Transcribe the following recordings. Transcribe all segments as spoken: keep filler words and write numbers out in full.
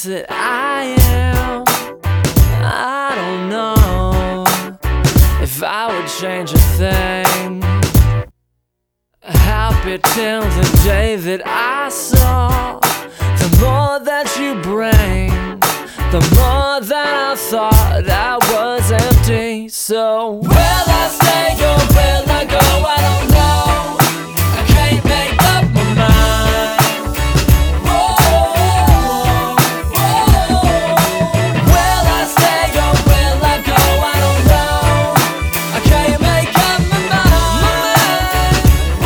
place that I am. I don't know if I would change a thing. Happy till the day that I saw. The more that you bring, the more that I thought I was empty. So will I stay or will I go? I don't know. I can't make up my mind. Whoa, whoa. Will I stay or will I go? I don't know. I can't make up my mind.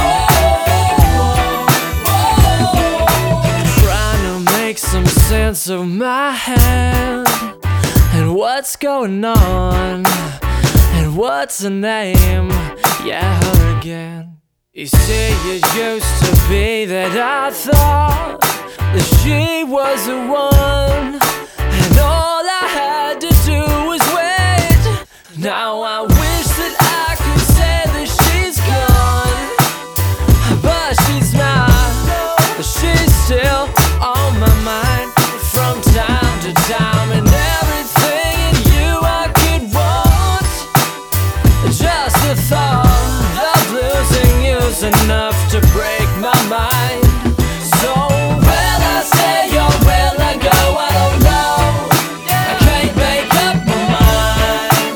Whoa, whoa. Trying to make some sense of my hand and what's going on and what's her name. Yeah, her again. You see, it used to be that I thought that she was the one, and all I had to do was wait. Now I wish that I could say that she's gone, but she's not. She's still on my mind from time to time, and everything in you I could want. Just the thought of losing you's enough to break my mind. So will I stay or will I go? I don't know. I can't make up my mind.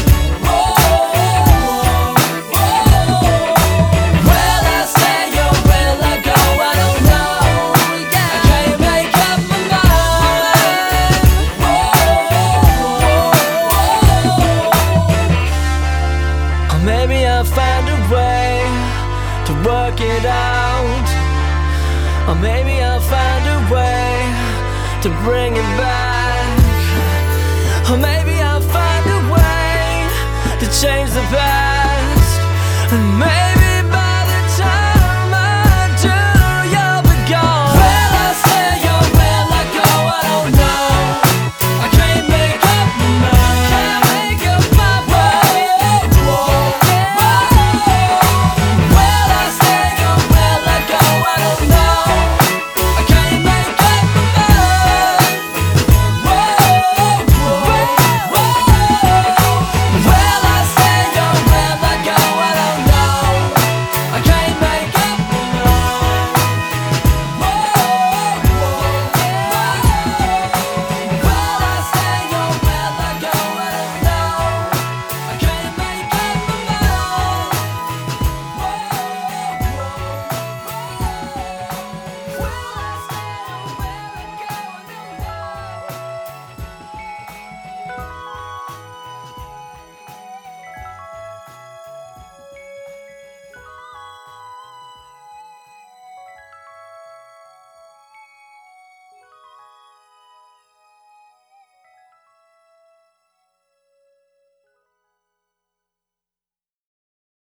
Whoa, whoa. Will I stay or will I go? I don't know. I can't make up my mind. Whoa, or maybe I'll find a way to work it out. Or maybe I'll find a way to bring it back. Or maybe I'll find a way to change the past. And maybe